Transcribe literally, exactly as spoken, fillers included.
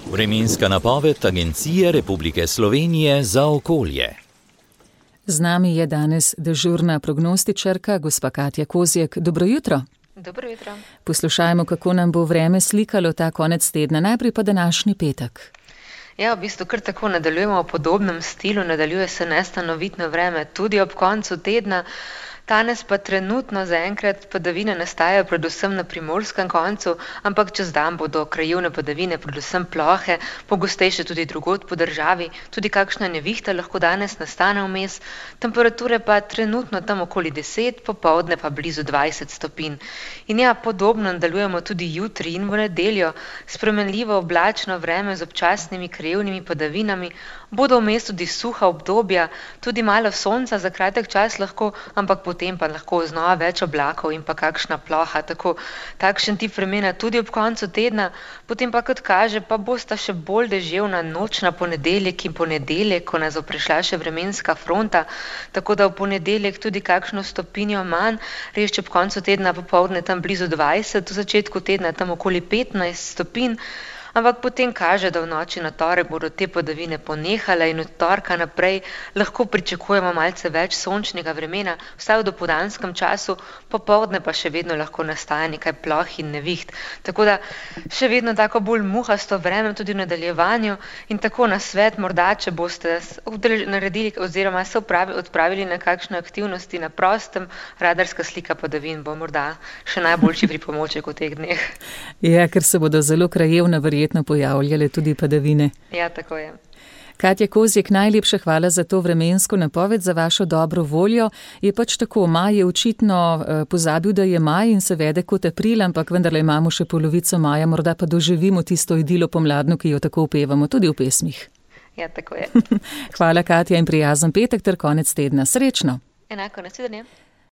Vremenska napoved Agencije Republike Slovenije za okolje. Z nami je danes dežurna prognostičarka, gospa Katja Kozjek. Dobro jutro. Dobro jutro. Poslušajmo, kako nam bo vreme slikalo ta konec tedna. Najprej pa današnji petek. Ja, v bistvu kar tako nadaljujemo v podobnem stilu, nadaljuje se nestanovitno vreme tudi ob koncu tedna. Danes pa trenutno zaenkrat padavine nastajajo predvsem na primorskem koncu, ampak čez dan bodo krajevne padavine, predvsem plohe, pogostejše tudi drugod po državi, tudi kakšna nevihta lahko danes nastane vmes, temperature pa trenutno tam okoli deset, popoldne pa blizu dvajset stopinj. In ja, podobno nadaljujemo tudi jutri in v nedeljo, spremenljivo oblačno vreme z občasnimi krajevnimi padavinami, bodo vmes tudi suha obdobja, tudi malo sonca za kratek čas lahko, ampak potem pa lahko znova več oblakov in pa kakšna ploha, tako takšen tip vremena tudi ob koncu tedna, potem pa kot kaže, pa bosta še bolj deževna noč na ponedeljek in ponedeljek, ko nas bo prišla še vremenska fronta, tako da v ponedeljek tudi kakšno stopinjo manj, res ob koncu tedna popoldne tam blizu dvajset, v začetku tedna tam okoli petnajst stopinj, ampak potem kaže, da v noči na torek bodo te padavine ponehale in od torka naprej lahko pričakujemo malce več sončnega vremena, vsaj v dopoldanskem času, popoldne pa še vedno lahko nastaja nekaj ploh in neviht. Tako da še vedno tako bolj muhasto vreme tudi v nadaljevanju in tako na svet morda, če boste naredili oziroma se odpravili na kakšne aktivnosti na prostem, radarska slika padavin bo morda še najboljši pripomoček v teh dneh. Ja, ker se bodo zelo krajevne verjetno pojavljale tudi padavine. Ja, tako je. Katja Kozjek, najlepša hvala za to vremensko napoved, za vašo dobro voljo. Je pač tako, maj je očitno eh, pozabil, da je maj in se vede kot april, ampak vendarle imamo še polovico maja, morda pa doživimo tisto idilo pomladno, ki jo tako upevamo tudi v pesmih. Ja, tako je. Hvala, Katja, in prijazen petek ter konec tedna. Srečno. Enako, nasvidenje.